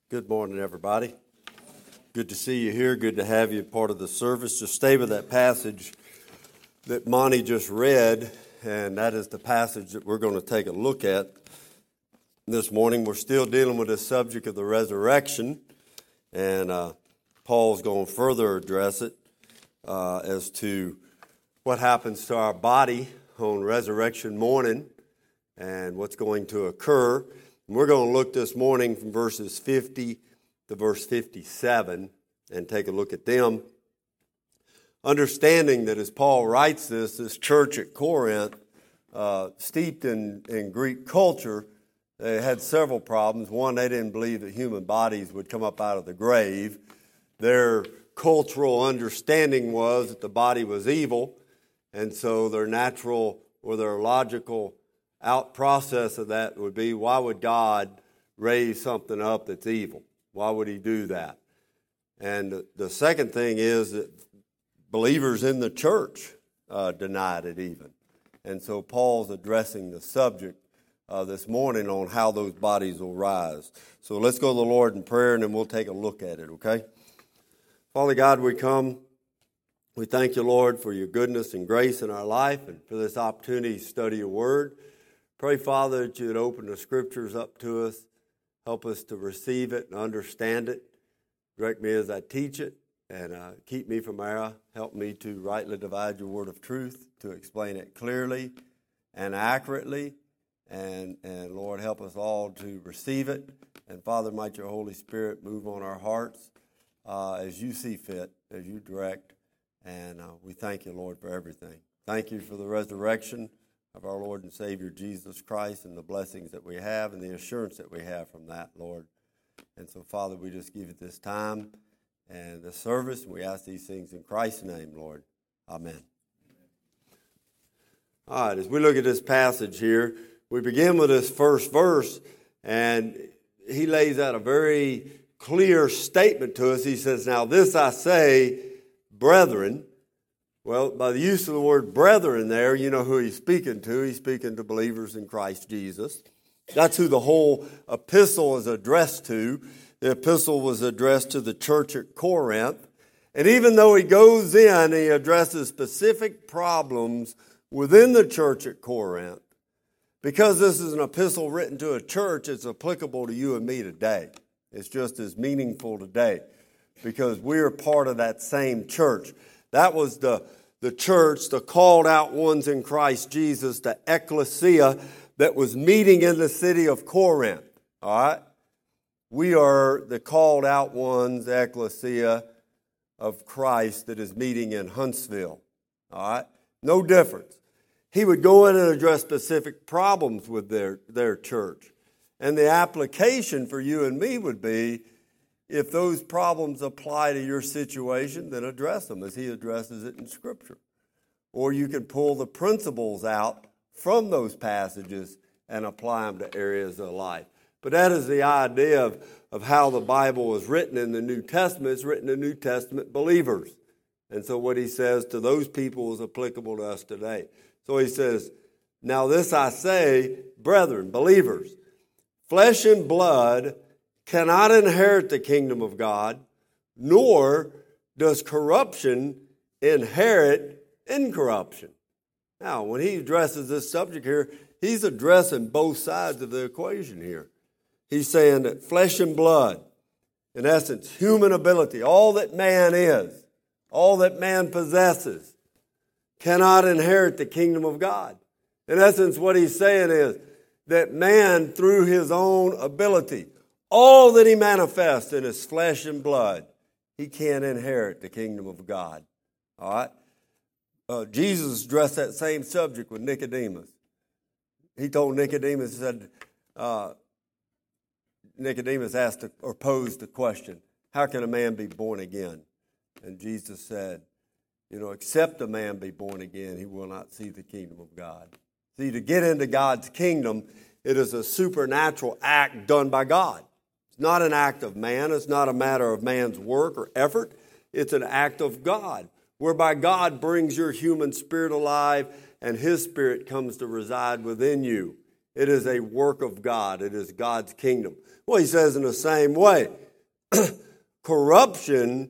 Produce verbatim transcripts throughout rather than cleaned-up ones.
Good morning, everybody. Good to see you here. Good to have you part of the service. Just stay with that passage that Monty just read, and that is the passage that we're going to take a look at this morning. We're still dealing with the subject of the resurrection, and uh, Paul's going to further address it uh, as to what happens to our body on resurrection morning and what's going to occur. And we're going to look this morning from verses fifty to verse fifty-seven and take a look at them. Understanding that as Paul writes this, this church at Corinth, uh, steeped in, in Greek culture, they had several problems. One, they didn't believe that human bodies would come up out of the grave. Their cultural understanding was that the body was evil, and so their natural or their logical out process of that would be, why would God raise something up that's evil? Why would he do that? And the second thing is that believers in the church uh, denied it even. And so Paul's addressing the subject uh, this morning on how those bodies will rise. So let's go to the Lord in prayer, and then we'll take a look at it, okay? Father God, we come. We thank you, Lord, for your goodness and grace in our life and for this opportunity to study your word. Pray, Father, that you would open the Scriptures up to us. Help us to receive it and understand it. Direct me as I teach it, and uh, keep me from error. Help me to rightly divide your word of truth, to explain it clearly and accurately. And, and Lord, help us all to receive it. And Father, might your Holy Spirit move on our hearts uh, as you see fit, as you direct. And uh, we thank you, Lord, for everything. Thank you for the resurrection of our Lord and Savior Jesus Christ and the blessings that we have and the assurance that we have from that, Lord. And so, Father, we just give you this time and this service, and we ask these things in Christ's name, Lord. Amen. All right, as we look at this passage here, we begin with this first verse, and he lays out a very clear statement to us. He says, "Now this I say, brethren." Well, by the use of the word brethren there, you know who he's speaking to. He's speaking to believers in Christ Jesus. That's who the whole epistle is addressed to. The epistle was addressed to the church at Corinth. And even though he goes in, he addresses specific problems within the church at Corinth. Because this is an epistle written to a church, it's applicable to you and me today. It's just as meaningful today because we're part of that same church. That was the, the church, the called out ones in Christ Jesus, the ecclesia that was meeting in the city of Corinth. All right? We are the called out ones, the ecclesia of Christ that is meeting in Huntsville. All right? No difference. He would go in and address specific problems with their, their church. And the application for you and me would be, if those problems apply to your situation, then address them as he addresses it in Scripture. Or you can pull the principles out from those passages and apply them to areas of life. But that is the idea of, of how the Bible is written in the New Testament. It's written to New Testament believers. And so what he says to those people is applicable to us today. So he says, "Now this I say, brethren," believers, "flesh and blood cannot inherit the kingdom of God, nor does corruption inherit incorruption." Now, when he addresses this subject here, he's addressing both sides of the equation here. He's saying that flesh and blood, in essence, human ability, all that man is, all that man possesses, cannot inherit the kingdom of God. In essence, what he's saying is that man, through his own ability, all that he manifests in his flesh and blood, he can't inherit the kingdom of God. All right? Uh, Jesus addressed that same subject with Nicodemus. He told Nicodemus, he said, uh, Nicodemus asked or posed the question, how can a man be born again? And Jesus said, you know, except a man be born again, he will not see the kingdom of God. See, to get into God's kingdom, it is a supernatural act done by God. It's not an act of man. It's not a matter of man's work or effort. It's an act of God, whereby God brings your human spirit alive and his spirit comes to reside within you It is a work of God. It is God's kingdom. Well, he says in the same way, corruption,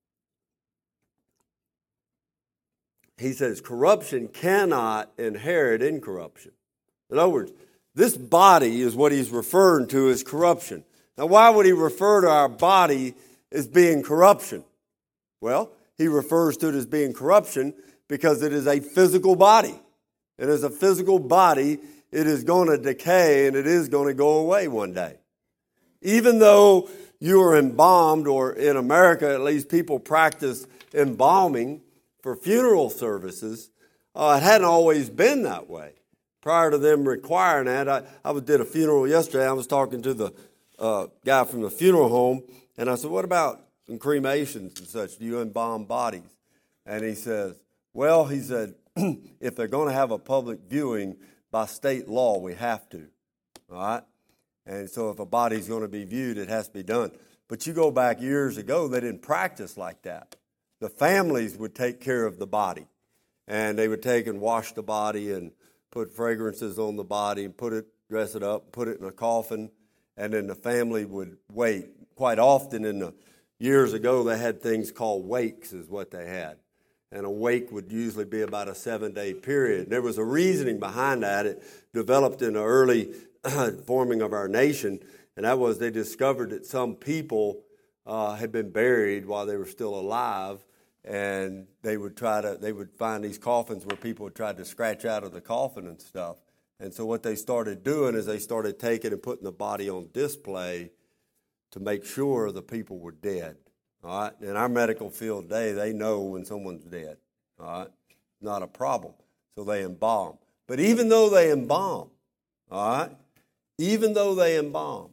he says, corruption cannot inherit incorruption. In other words, this body is what he's referring to as corruption. Now, why would he refer to our body as being corruption? Well, he refers to it as being corruption because it is a physical body. And as a physical body, it is going to decay and it is going to go away one day. Even though you are embalmed, or in America at least people practice embalming for funeral services, uh, it hadn't always been that way. Prior to them requiring that, I, I did a funeral yesterday. I was talking to the uh, guy from the funeral home, and I said, what about in cremations and such? Do you embalm bodies? And he says, well, he said, if they're going to have a public viewing, by state law, we have to. All right? And so if a body's going to be viewed, it has to be done. But you go back years ago, they didn't practice like that. The families would take care of the body. And they would take and wash the body and put fragrances on the body and put it, dress it up, put it in a coffin. And then the family would wait. Quite often in the years ago, they had things called wakes is what they had. And a wake would usually be about a seven-day period. There was a reasoning behind that. It developed in the early forming of our nation, and that was they discovered that some people uh, had been buried while they were still alive, and they would try to they would find these coffins where people would try to scratch out of the coffin and stuff. And so what they started doing is they started taking and putting the body on display to make sure the people were dead. All right? In our medical field today, they know when someone's dead. All right? Not a problem. So they embalm. But even though they embalm, all right, even though they embalm,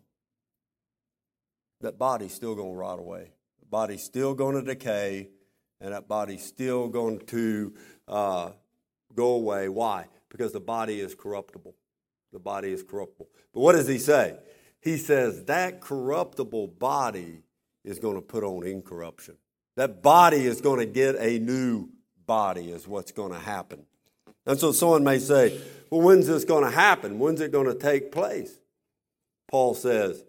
that body's still going to rot away. The body's still going to decay, and that body's still going to uh, go away. Why? Because the body is corruptible. The body is corruptible. But what does he say? He says that corruptible body is going to put on incorruption. That body is going to get a new body is what's going to happen. And so someone may say, well, when's this going to happen? When's it going to take place? Paul says,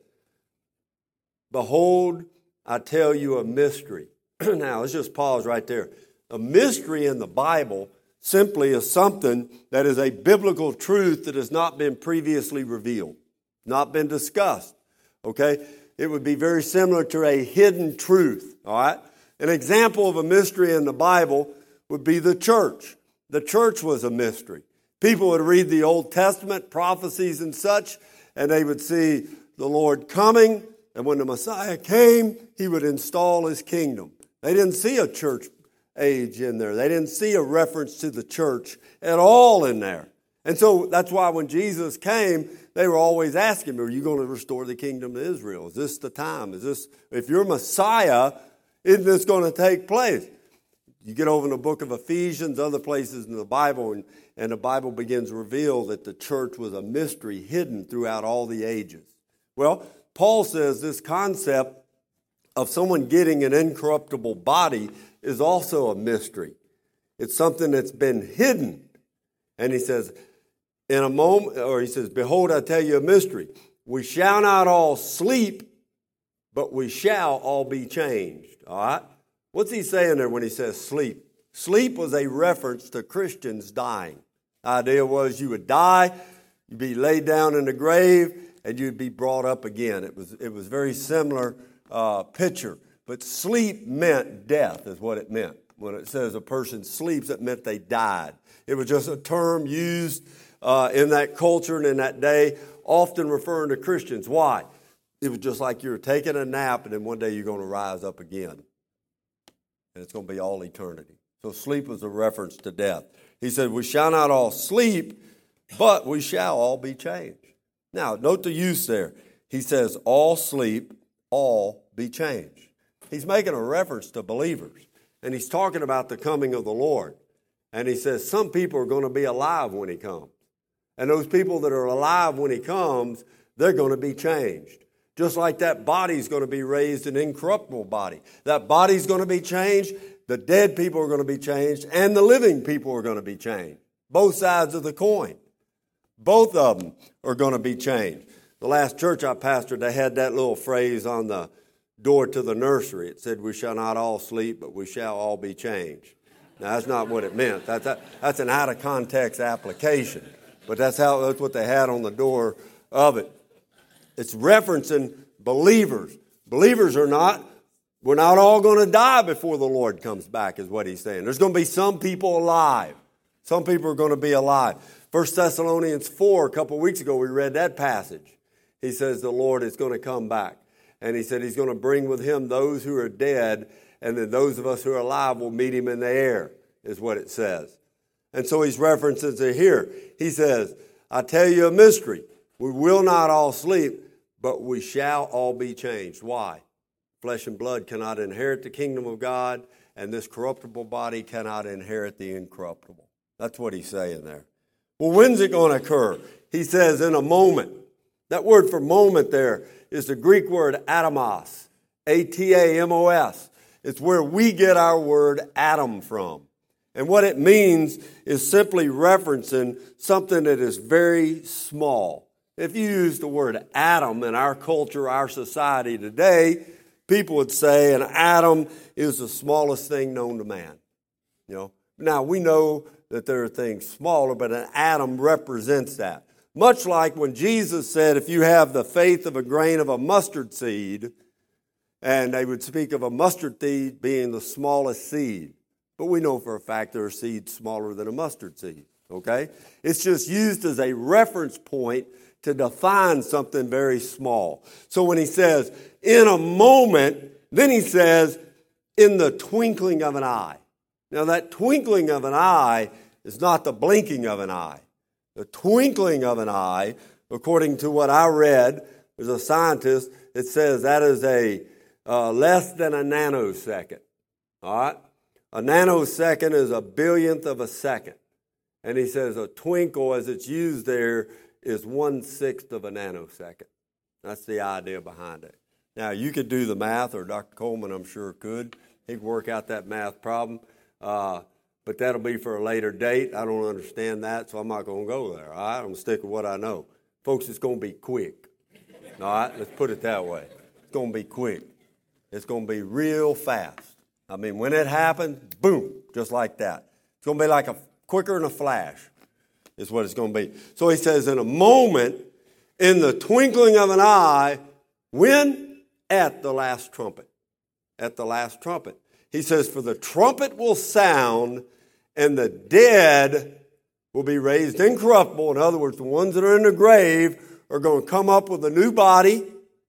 behold, I tell you a mystery. Now, let's just pause right there. A mystery in the Bible simply is something that is a biblical truth that has not been previously revealed, not been discussed, okay? It would be very similar to a hidden truth, all right? An example of a mystery in the Bible would be the church. The church was a mystery. People would read the Old Testament, prophecies and such, and they would see the Lord coming, and when the Messiah came, he would install his kingdom. They didn't see a church age in there. They didn't see a reference to the church at all in there. And so that's why when Jesus came, they were always asking him, are you going to restore the kingdom to Israel? Is this the time? Is this, if you're Messiah, isn't this going to take place? You get over in the book of Ephesians, other places in the Bible, and, and the Bible begins to reveal that the church was a mystery hidden throughout all the ages. Well, Paul says this concept of someone getting an incorruptible body is also a mystery. It's something that's been hidden. And he says, in a moment, or he says, behold, I tell you a mystery. We shall not all sleep, but we shall all be changed. All right? What's he saying there when he says sleep? Sleep was a reference to Christians dying. The idea was you would die, you'd be laid down in the grave, and you'd be brought up again. It was it was very similar uh, picture. But sleep meant death is what it meant. When it says a person sleeps, it meant they died. It was just a term used uh, in that culture and in that day, often referring to Christians. Why? It was just like you were taking a nap, and then one day you're going to rise up again. And it's going to be all eternity. So sleep was a reference to death. He said, we shall not all sleep, but we shall all be changed. Now, note the use there. He says, all sleep, all be changed. He's making a reference to believers. And he's talking about the coming of the Lord. And he says, some people are going to be alive when he comes. And those people that are alive when he comes, they're going to be changed. Just like that body's going to be raised an incorruptible body. That body's going to be changed. The dead people are going to be changed. And the living people are going to be changed. Both sides of the coin. Both of them are going to be changed. The last church I pastored, they had that little phrase on the door to the nursery. It said, "We shall not all sleep, but we shall all be changed." Now, that's not what it meant. That's, a, that's an out-of-context application. But that's how that's what they had on the door of it. It's referencing believers. Believers are not, we're not all going to die before the Lord comes back, is what he's saying. There's going to be some people alive. Some people are going to be alive. First Thessalonians four, a couple of weeks ago, we read that passage. He says the Lord is going to come back. And he said he's going to bring with him those who are dead, and then those of us who are alive will meet him in the air, is what it says. And so he's references it here. He says, "I tell you a mystery. We will not all sleep, but we shall all be changed." Why? Flesh and blood cannot inherit the kingdom of God, and this corruptible body cannot inherit the incorruptible. That's what he's saying there. Well, when's it going to occur? He says in a moment. That word for moment there is the Greek word atomos, A T A M O S. It's where we get our word atom from. And what it means is simply referencing something that is very small. If you use the word atom in our culture, our society today, people would say an atom is the smallest thing known to man. You know, now we know that there are things smaller, but an atom represents that. Much like when Jesus said, if you have the faith of a grain of a mustard seed, and they would speak of a mustard seed being the smallest seed. But we know for a fact there are seeds smaller than a mustard seed, okay? It's just used as a reference point to define something very small. So when he says, in a moment, then he says, in the twinkling of an eye. Now that twinkling of an eye is not the blinking of an eye. The twinkling of an eye, according to what I read, there's a scientist that says that is a uh, less than a nanosecond. All right? A nanosecond is a billionth of a second. And he says a twinkle, as it's used there, is one-sixth of a nanosecond. That's the idea behind it. Now, you could do the math, or Doctor Coleman, I'm sure, could. He could work out that math problem. Uh, but that'll be for a later date. I don't understand that, so I'm not going to go there. All right? I'm going to stick with what I know. Folks, it's going to be quick. All right? Let's put it that way. It's going to be quick. It's going to be real fast. I mean, when it happens, boom, just like that. It's going to be like a quicker than a flash is what it's going to be. So he says, in a moment, in the twinkling of an eye, when? At the last trumpet. At the last trumpet. He says, for the trumpet will sound, and the dead will be raised incorruptible. In other words, the ones that are in the grave are going to come up with a new body,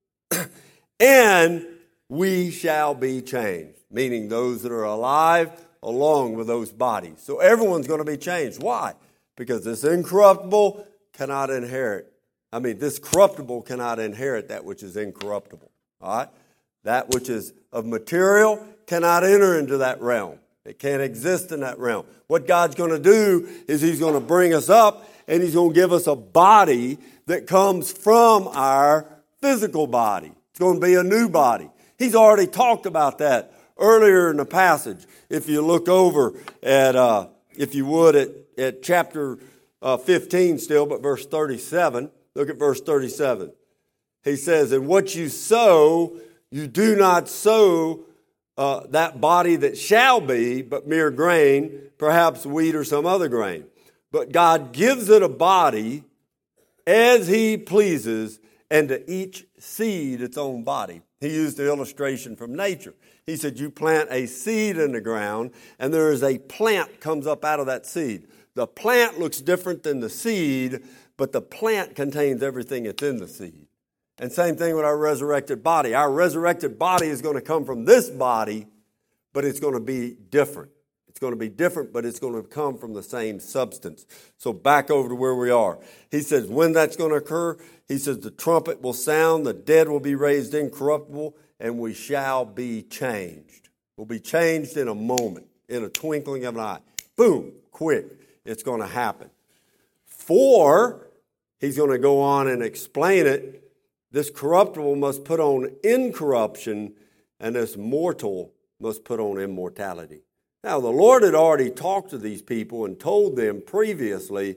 and we shall be changed. Meaning those that are alive along with those bodies. So everyone's going to be changed. Why? Because this incorruptible cannot inherit. I mean, this corruptible cannot inherit that which is incorruptible. All right? That which is of material cannot enter into that realm. It can't exist in that realm. What God's going to do is he's going to bring us up and he's going to give us a body that comes from our physical body. It's going to be a new body. He's already talked about that earlier in the passage. If you look over at, uh, if you would, at, at chapter uh, fifteen still, but verse thirty-seven, look at verse thirty-seven. He says, and what you sow, you do not sow uh, that body that shall be, but mere grain, perhaps wheat or some other grain. But God gives it a body as he pleases, and to each seed its own body. He used the illustration from nature. He said, you plant a seed in the ground, and there is a plant comes up out of that seed. The plant looks different than the seed, but the plant contains everything that's in the seed. And same thing with our resurrected body. Our resurrected body is going to come from this body, but it's going to be different. It's going to be different, but it's going to come from the same substance. So back over to where we are. He says, when that's going to occur, he says, the trumpet will sound, the dead will be raised incorruptible, and we shall be changed. We'll be changed in a moment, in a twinkling of an eye. Boom, quick, it's going to happen. For, he's going to go on and explain it, this corruptible must put on incorruption, and this mortal must put on immortality. Now, the Lord had already talked to these people and told them previously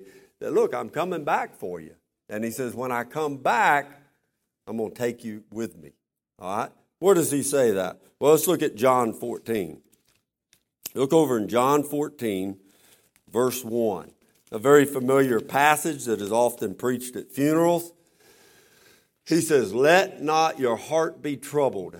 that, look, I'm coming back for you. And he says, when I come back, I'm going to take you with me. All right? Where does he say that? Well, let's look at John fourteen. Look over in John fourteen, verse one. A very familiar passage that is often preached at funerals. He says, let not your heart be troubled.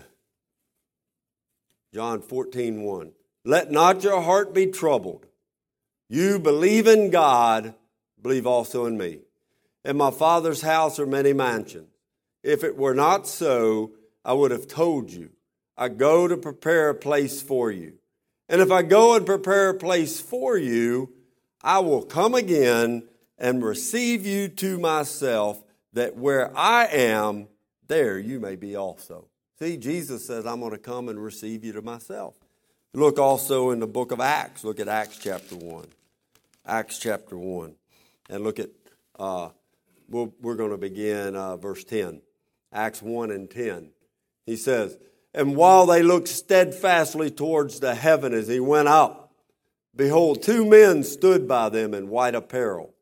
John fourteen, one. Let not your heart be troubled. You believe in God, believe also in me. In my Father's house are many mansions. If it were not so, I would have told you. I go to prepare a place for you. And if I go and prepare a place for you, I will come again and receive you to myself, that where I am, there you may be also. See, Jesus says, I'm going to come and receive you to myself. Look also in the book of Acts. Look at Acts chapter one. Acts chapter one. And look at, uh, we'll, we're going to begin uh, verse ten. Acts one and ten. He says, and while they looked steadfastly towards the heaven as he went up, behold, two men stood by them in white apparel,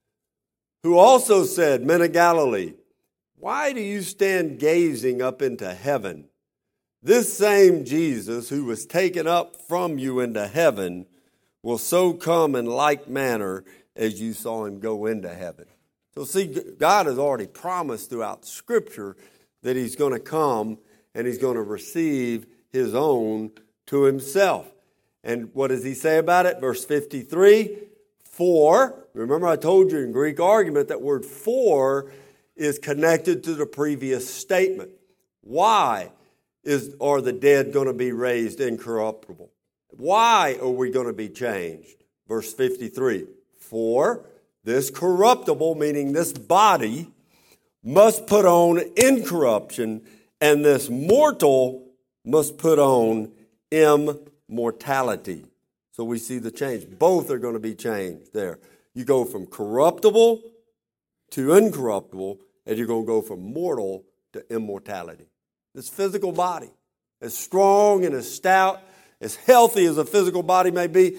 who also said, Men of Galilee, why do you stand gazing up into heaven? This same Jesus who was taken up from you into heaven will so come in like manner as you saw him go into heaven. So see, God has already promised throughout Scripture that he's going to come and he's going to receive his own to himself. And what does he say about it? Verse fifty-three, for, remember I told you in Greek argument that word for is connected to the previous statement. Why is are the dead going to be raised incorruptible? Why are we going to be changed? Verse fifty-three, for this corruptible, meaning this body, must put on incorruption, and this mortal must put on immortality. So we see the change. Both are going to be changed there. You go from corruptible to incorruptible, and you're going to go from mortal to immortality. This physical body, as strong and as stout, as healthy as a physical body may be,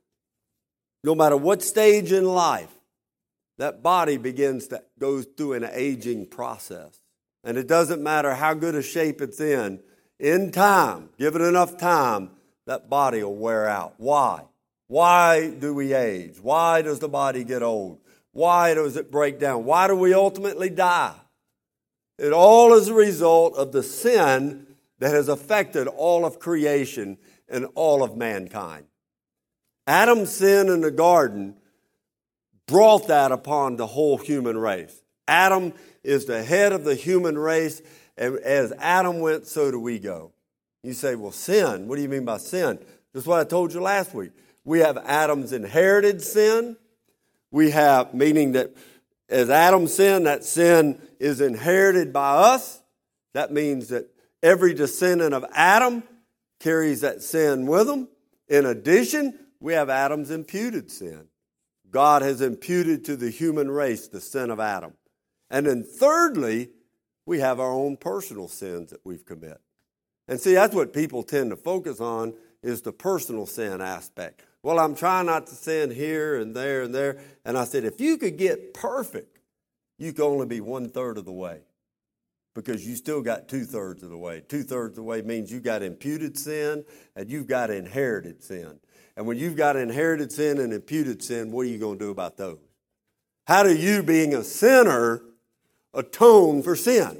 no matter what stage in life, that body begins to go through an aging process. And it doesn't matter how good a shape it's in, in time, give it enough time, that body will wear out. Why? Why do we age? Why does the body get old? Why does it break down? Why do we ultimately die? It all is a result of the sin that has affected all of creation and all of mankind. Adam's sin in the garden brought that upon the whole human race. Adam is the head of the human race, and as Adam went, so do we go. You say, well, sin, what do you mean by sin? That's what I told you last week. We have Adam's inherited sin. We have, meaning that as Adam sinned, that sin is inherited by us. That means that every descendant of Adam carries that sin with them. In addition, we have Adam's imputed sin. God has imputed to the human race the sin of Adam. And then thirdly, we have our own personal sins that we've committed. And see, that's what people tend to focus on, is the personal sin aspect. Well, I'm trying not to sin here and there and there. And I said, if you could get perfect, you could only be one-third of the way, because you still got two-thirds of the way. Two-thirds of the way means you got imputed sin and you've got inherited sin. And when you've got inherited sin and imputed sin, what are you going to do about those? How do you, being a sinner, atone for sin?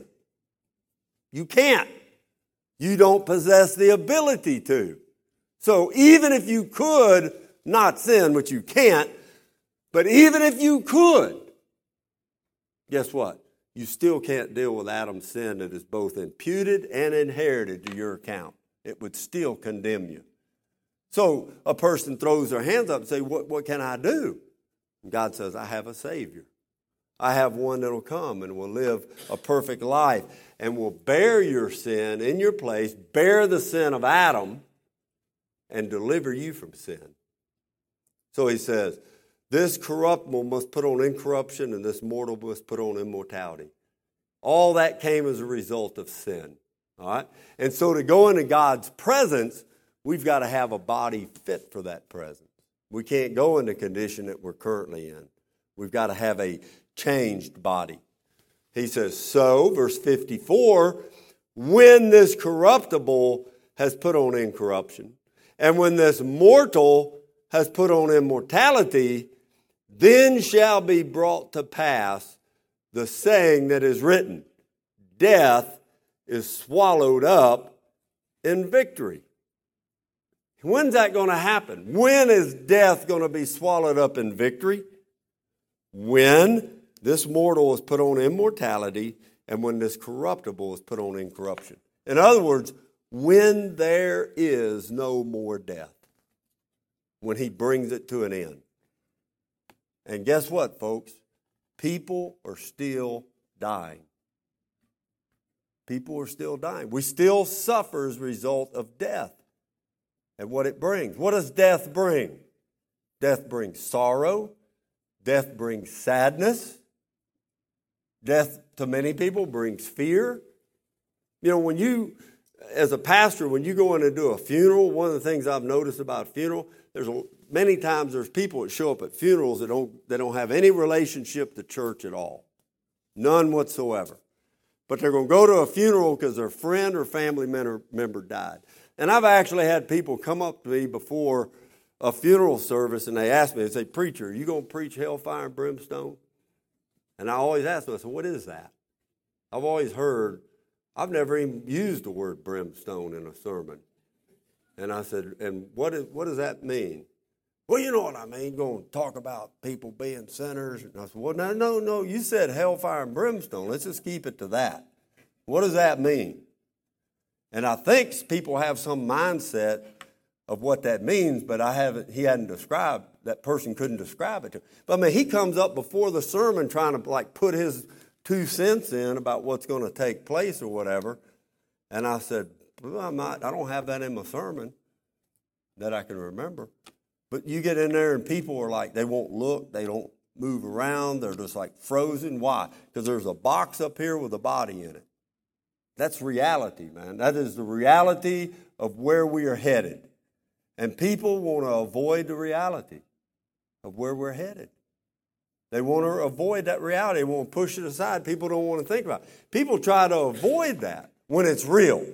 You can't. You don't possess the ability to. So even if you could not sin, which you can't, but even if you could, guess what? You still can't deal with Adam's sin that is both imputed and inherited to your account. It would still condemn you. So a person throws their hands up and say, what, what can I do? And God says, I have a Savior. I have one that will come and will live a perfect life and will bear your sin in your place, bear the sin of Adam, and deliver you from sin. So he says, this corruptible must put on incorruption, and this mortal must put on immortality. All that came as a result of sin. All right? And so to go into God's presence, we've got to have a body fit for that presence. We can't go in the condition that we're currently in. We've got to have a changed body. He says, so, verse fifty-four, when this corruptible has put on incorruption, and when this mortal has put on immortality, then shall be brought to pass the saying that is written, death is swallowed up in victory. When's that going to happen? When is death going to be swallowed up in victory? When this mortal is put on immortality and when this corruptible is put on incorruption. In other words, when there is no more death. When he brings it to an end. And guess what, folks? People are still dying. People are still dying. We still suffer as a result of death and what it brings. What does death bring? Death brings sorrow. Death brings sadness. Death, to many people, brings fear. You know, when you, as a pastor, when you go in and do a funeral, one of the things I've noticed about a funeral, there's a, many times there's people that show up at funerals that don't, that don't have any relationship to church at all. None whatsoever. But they're going to go to a funeral because their friend or family member died. And I've actually had people come up to me before a funeral service and they ask me, they say, preacher, are you going to preach hellfire and brimstone? And I always ask them, I said, what is that? I've always heard, I've never even used the word brimstone in a sermon. And I said, and what is, what does that mean? Well, you know what I mean, going to talk about people being sinners. And I said, well, no, no, no, you said hellfire and brimstone. Let's just keep it to that. What does that mean? And I think people have some mindset of what that means, but I haven't, he hadn't described, that person couldn't describe it to me. But I mean, he comes up before the sermon trying to like put his two cents in about what's going to take place or whatever. And I said, well, I'm not, I don't have that in my sermon that I can remember. But you get in there and people are like, they won't look, they don't move around, they're just like frozen. Why? Because there's a box up here with a body in it. That's reality, man. That is the reality of where we are headed. And people want to avoid the reality of where we're headed. They want to avoid that reality. They want to push it aside. People don't want to think about it. People try to avoid that when it's real.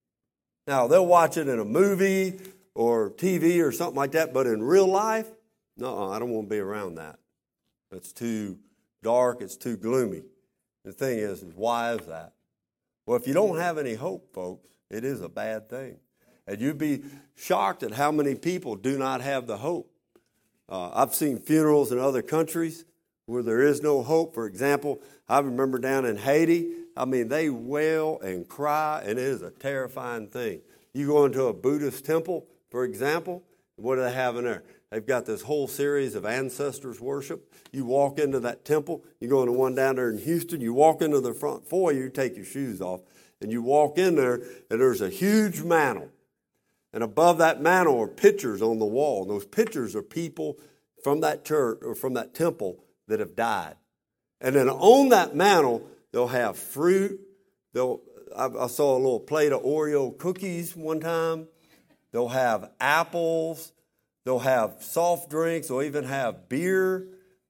Now, they'll watch it in a movie or T V or something like that, but in real life, no, I don't want to be around that. It's too dark. It's too gloomy. The thing is, is why is that? Well, if you don't have any hope, folks, it is a bad thing. And you'd be shocked at how many people do not have the hope. Uh, I've seen funerals in other countries where there is no hope. For example, I remember down in Haiti, I mean, they wail and cry, and it is a terrifying thing. You go into a Buddhist temple, for example, what do they have in there? They've got this whole series of ancestors worship. You walk into that temple, you go into one down there in Houston, you walk into the front foyer, you take your shoes off, and you walk in there, and there's a huge mantle. And above that mantle are pictures on the wall. And those pictures are people from that church or from that temple that have died. And then on that mantle, they'll have fruit. They'll, I, I saw a little plate of Oreo cookies one time. They'll have apples. They'll have soft drinks. They'll even have beer.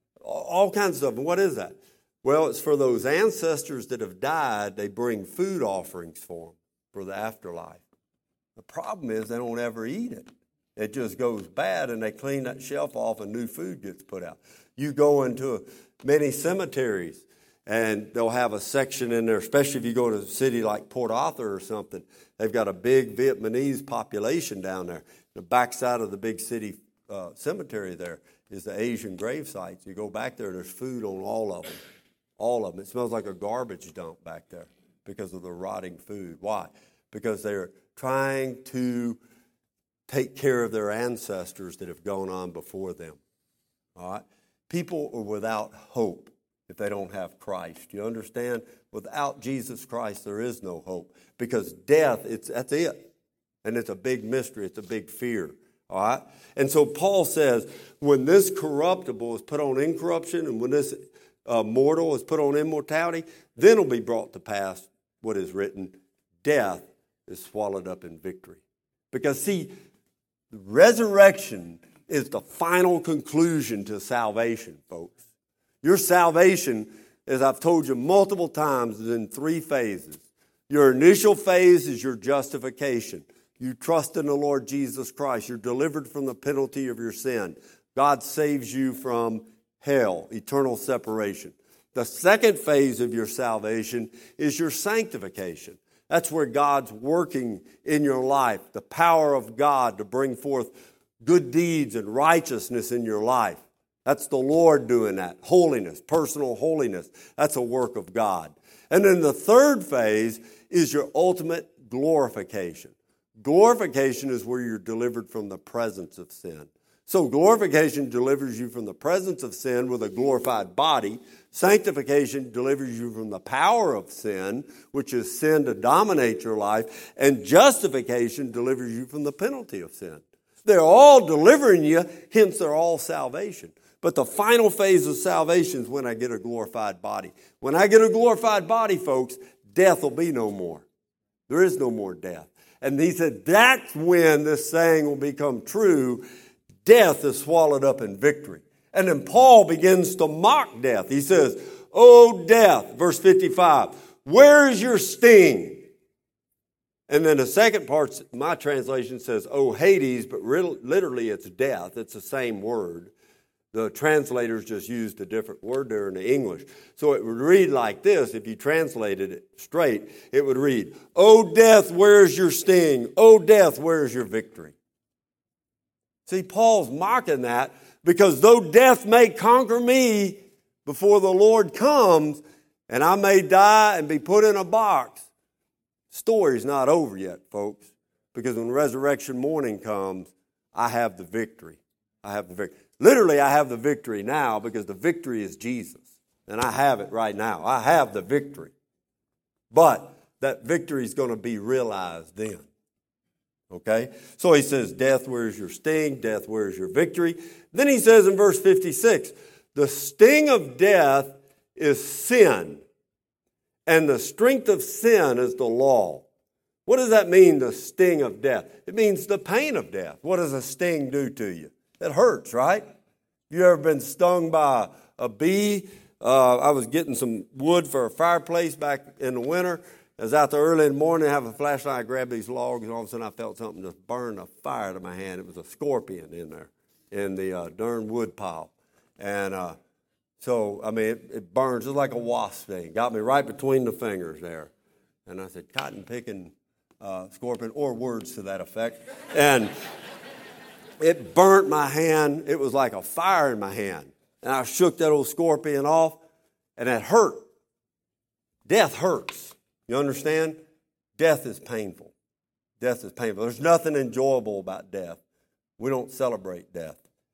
All kinds of stuff. And what is that? Well, it's for those ancestors that have died. They bring food offerings for them for the afterlife. The problem is they don't ever eat it. It just goes bad, and they clean that shelf off and new food gets put out. You go into many cemeteries, and they'll have a section in there, especially if you go to a city like Port Arthur or something. They've got a big Vietnamese population down there. The backside of the big city uh, cemetery there is the Asian grave sites. You go back there, there's food on all of them. All of them. It smells like a garbage dump back there because of the rotting food. Why? Because they're trying to take care of their ancestors that have gone on before them. All right? People are without hope if they don't have Christ. You understand? Without Jesus Christ, there is no hope. Because death, it's that's it. And it's a big mystery. It's a big fear. All right? And so Paul says, when this corruptible is put on incorruption, and when this uh, mortal is put on immortality, then will be brought to pass what is written, death is swallowed up in victory. Because, see, resurrection is the final conclusion to salvation, folks. Your salvation, as I've told you multiple times, is in three phases. Your initial phase is your justification. You trust in the Lord Jesus Christ. You're delivered from the penalty of your sin. God saves you from hell, eternal separation. The second phase of your salvation is your sanctification. That's where God's working in your life, the power of God to bring forth good deeds and righteousness in your life. That's the Lord doing that. Holiness, personal holiness. That's a work of God. And then the third phase is your ultimate glorification. Glorification is where you're delivered from the presence of sin. So glorification delivers you from the presence of sin with a glorified body. Sanctification delivers you from the power of sin, which is sin to dominate your life. And justification delivers you from the penalty of sin. They're all delivering you, hence they're all salvation. But the final phase of salvation is when I get a glorified body. When I get a glorified body, folks, death will be no more. There is no more death. And he said that's when this saying will become true. Death is swallowed up in victory. And then Paul begins to mock death. He says, "O death," verse fifty-five, "where is your sting?" And then the second part, my translation says, "O Hades," but literally it's death. It's the same word. The translators just used a different word there in the English. So it would read like this, if you translated it straight, it would read, "O death, where is your sting? O death, where is your victory?" See, Paul's mocking that because though death may conquer me before the Lord comes, and I may die and be put in a box, the story's not over yet, folks, because when resurrection morning comes, I have the victory. I have the victory. Literally, I have the victory now because the victory is Jesus, and I have it right now. I have the victory. But that victory is going to be realized then. Okay? So he says, "Death, where is your sting? Death, where is your victory?" Then he says in verse fifty-six, "The sting of death is sin, and the strength of sin is the law." What does that mean, the sting of death? It means the pain of death. What does a sting do to you? It hurts, right? You ever been stung by a bee? Uh, I was getting some wood for a fireplace back in the winter. I was out there early in the morning, I have a flashlight, I grabbed these logs, and all of a sudden I felt something just burn a fire to my hand. It was a scorpion in there, in the uh, darn wood pile. And uh, so, I mean, it, it burns just like a wasp sting. Got me right between the fingers there. And I said, "Cotton picking uh, scorpion," or words to that effect. And it burnt my hand. It was like a fire in my hand. And I shook that old scorpion off, and it hurt. Death hurts. You understand? Death is painful. Death is painful. There's nothing enjoyable about death. We don't celebrate death.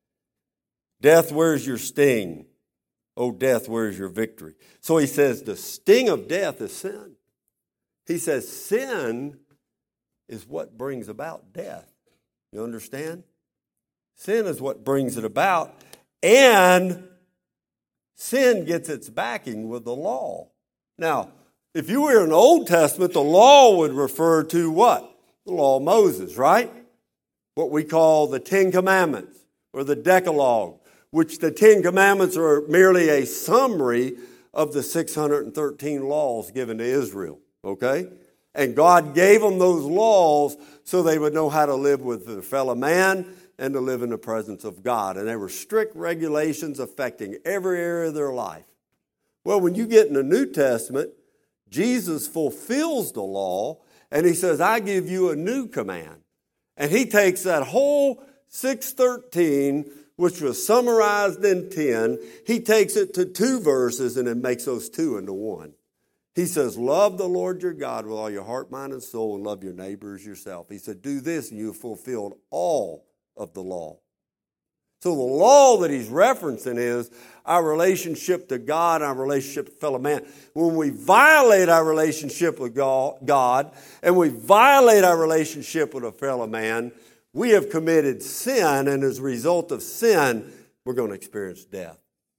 Death, where's your sting? Oh, death, where's your victory? So he says the sting of death is sin. He says sin is what brings about death. You understand? Sin is what brings it about. And sin gets its backing with the law. Now, if you were in the Old Testament, the law would refer to what? The law of Moses, right? What we call the Ten Commandments or the Decalogue, which the Ten Commandments are merely a summary of the six hundred thirteen laws given to Israel, okay? And God gave them those laws so they would know how to live with their fellow man and to live in the presence of God. And they were strict regulations affecting every area of their life. Well, when you get in the New Testament, Jesus fulfills the law, and he says, "I give you a new command." And he takes that whole six thirteen, which was summarized in ten, he takes it to two verses and then makes those two into one. He says, "Love the Lord your God with all your heart, mind, and soul, and love your neighbor as yourself." He said, "Do this, and you have fulfilled all of the law." So the law that he's referencing is our relationship to God, our relationship to fellow man. When we violate our relationship with God and we violate our relationship with a fellow man, we have committed sin, and as a result of sin, we're going to experience death.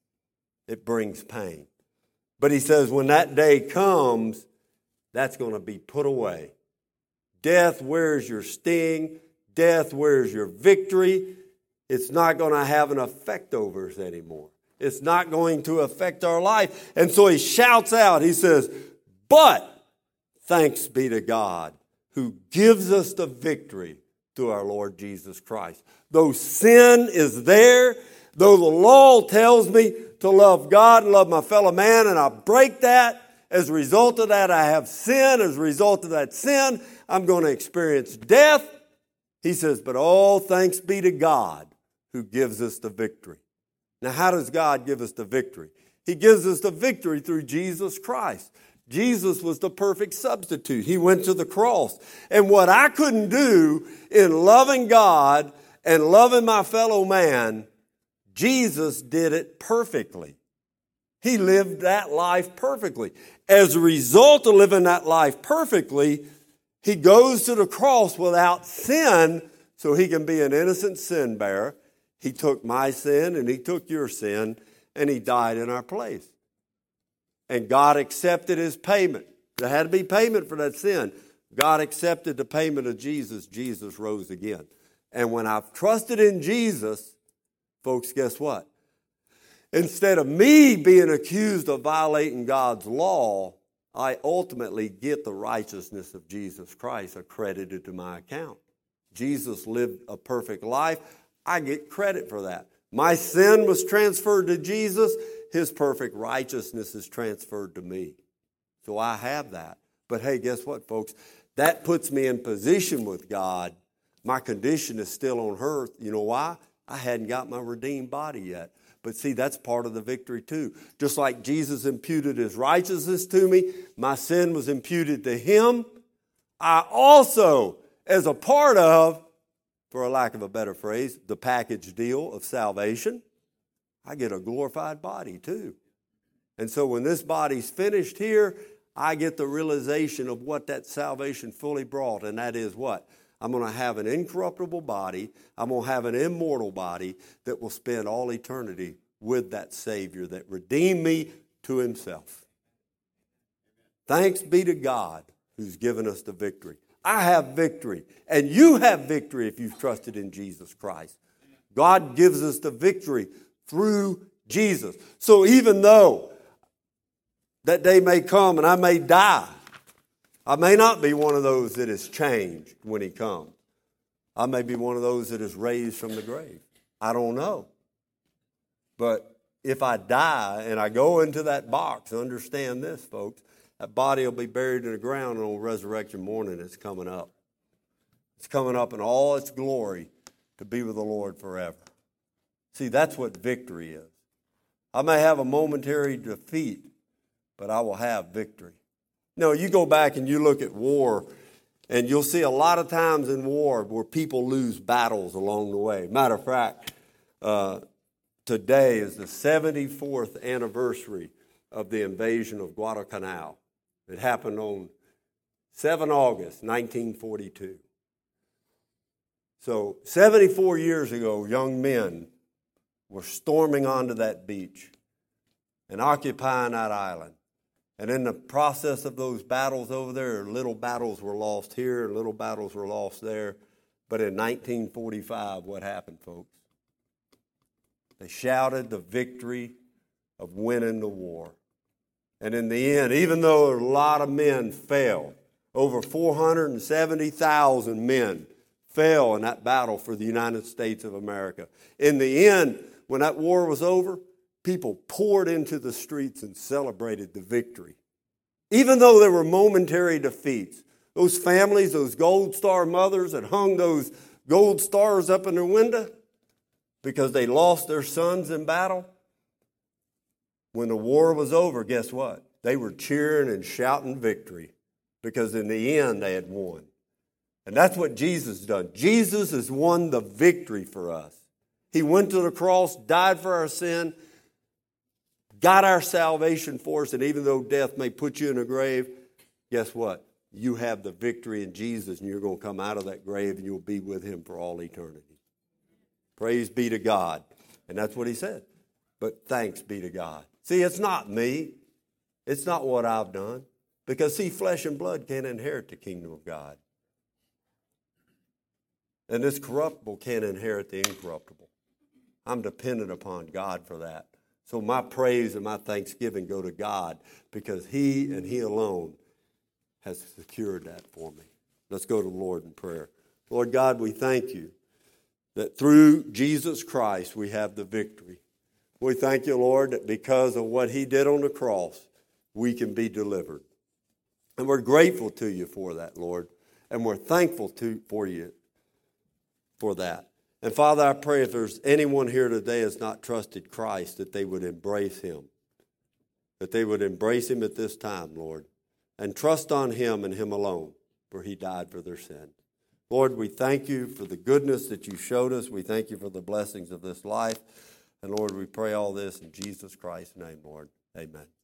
It brings pain. But he says when that day comes, that's going to be put away. Death, where's your sting? Death, where's your victory? It's not going to have an effect over us anymore. It's not going to affect our life. And so he shouts out, he says, but thanks be to God who gives us the victory through our Lord Jesus Christ. Though sin is there, though the law tells me to love God and love my fellow man, and I break that, as a result of that I have sin. As a result of that sin, I'm going to experience death. He says, but all thanks be to God who gives us the victory. Now, how does God give us the victory? He gives us the victory through Jesus Christ. Jesus was the perfect substitute. He went to the cross. And what I couldn't do in loving God and loving my fellow man, Jesus did it perfectly. He lived that life perfectly. As a result of living that life perfectly, he goes to the cross without sin so he can be an innocent sin bearer. He took my sin and he took your sin and he died in our place. And God accepted his payment. There had to be payment for that sin. God accepted the payment of Jesus. Jesus rose again. And when I've trusted in Jesus, folks, guess what? Instead of me being accused of violating God's law, I ultimately get the righteousness of Jesus Christ accredited to my account. Jesus lived a perfect life. I get credit for that. My sin was transferred to Jesus. His perfect righteousness is transferred to me. So I have that. But hey, guess what, folks? That puts me in position with God. My condition is still on earth. You know why? I hadn't got my redeemed body yet. But see, that's part of the victory too. Just like Jesus imputed his righteousness to me, my sin was imputed to him. I also, as a part of, for a lack of a better phrase, the package deal of salvation, I get a glorified body too. And so when this body's finished here, I get the realization of what that salvation fully brought. And that is what? I'm going to have an incorruptible body. I'm going to have an immortal body that will spend all eternity with that Savior that redeemed me to himself. Thanks be to God who's given us the victory. I have victory, and you have victory if you've trusted in Jesus Christ. God gives us the victory through Jesus. So even though that day may come and I may die, I may not be one of those that is changed when he comes. I may be one of those that is raised from the grave. I don't know. But if I die and I go into that box, understand this, folks, that body will be buried in the ground, and on resurrection morning it's coming up. It's coming up in all its glory to be with the Lord forever. See, that's what victory is. I may have a momentary defeat, but I will have victory. No, you go back and you look at war, and you'll see a lot of times in war where people lose battles along the way. Matter of fact, uh, today is the seventy-fourth anniversary of the invasion of Guadalcanal. It happened on the seventh of August, nineteen forty-two. So seventy-four years ago, young men were storming onto that beach and occupying that island. And in the process of those battles over there, little battles were lost here, little battles were lost there. But in nineteen forty-five, what happened, folks? They shouted the victory of winning the war. And in the end, even though a lot of men fell, over four hundred seventy thousand men fell in that battle for the United States of America. In the end, when that war was over, people poured into the streets and celebrated the victory. Even though there were momentary defeats, those families, those Gold Star mothers that hung those gold stars up in their window because they lost their sons in battle, when the war was over, guess what? They were cheering and shouting victory because in the end they had won. And that's what Jesus has done. Jesus has won the victory for us. He went to the cross, died for our sin, got our salvation for us, and even though death may put you in a grave, guess what? You have the victory in Jesus, and you're going to come out of that grave and you'll be with him for all eternity. Praise be to God. And that's what he said. But thanks be to God. See, it's not me. It's not what I've done. Because, see, flesh and blood can't inherit the kingdom of God. And this corruptible can't inherit the incorruptible. I'm dependent upon God for that. So my praise and my thanksgiving go to God because he and he alone has secured that for me. Let's go to the Lord in prayer. Lord God, we thank you that through Jesus Christ we have the victory. We thank you, Lord, that because of what he did on the cross, we can be delivered. And we're grateful to you for that, Lord. And we're thankful to for you for that. And Father, I pray if there's anyone here today that's not trusted Christ, that they would embrace him. That they would embrace him at this time, Lord. And trust on him and him alone, for he died for their sin. Lord, we thank you for the goodness that you showed us. We thank you for the blessings of this life. And Lord, we pray all this in Jesus Christ's name, Lord. Amen.